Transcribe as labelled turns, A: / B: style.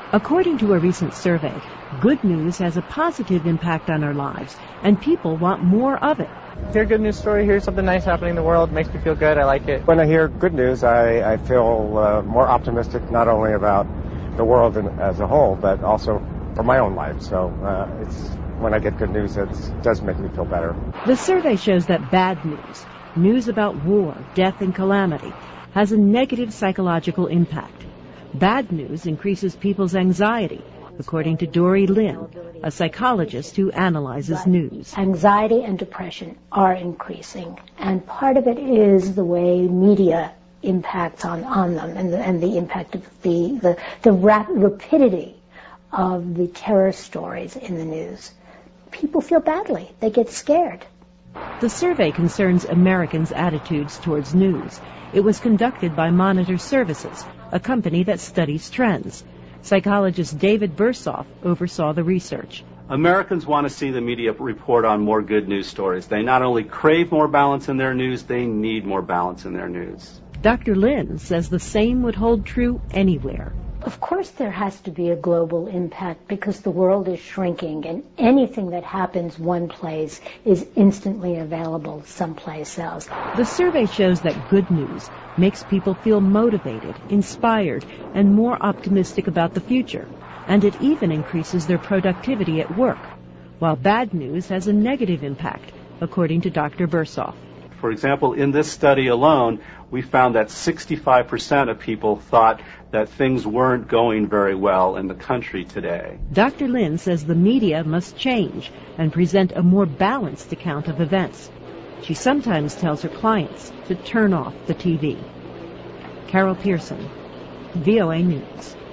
A: According to a recent survey, good news has a positive impact on our lives, and people want more of it.
B: Hear a good news story, hear something nice happening in the world, makes me feel good, I like it.
C: When I hear good news, I feel more optimistic, not only about the world as a whole, but also for my own life. So when I get good news, it does make me feel better.
A: The survey shows that bad news about war, death, and calamity, has a negative psychological impact. Bad news increases people's anxiety, according to Dori Lin, a psychologist who analyzes news.
D: Anxiety and depression are increasing, and part of it is the way media impacts on them and the impact of the rapidity of the terror stories in the news. People feel badly. They get scared.
A: The survey concerns Americans' attitudes towards news. It was conducted by Monitor Services, a company that studies trends. Psychologist David Bursoff oversaw the research.
E: Americans want to see the media report on more good news stories. They not only crave more balance in their news, they need more balance in their news.
A: Dr. Lin says the same would hold true anywhere.
D: Of course there has to be a global impact because the world is shrinking and anything that happens one place is instantly available someplace else.
A: The survey shows that good news makes people feel motivated, inspired, and more optimistic about the future. And it even increases their productivity at work, while bad news has a negative impact, according to Dr. Bursoff.
E: For example, in this study alone, we found that 65% of people thought that things weren't going very well in the country today.
A: Dr. Lin says the media must change and present a more balanced account of events. She sometimes tells her clients to turn off the TV. Carol Pearson, VOA News.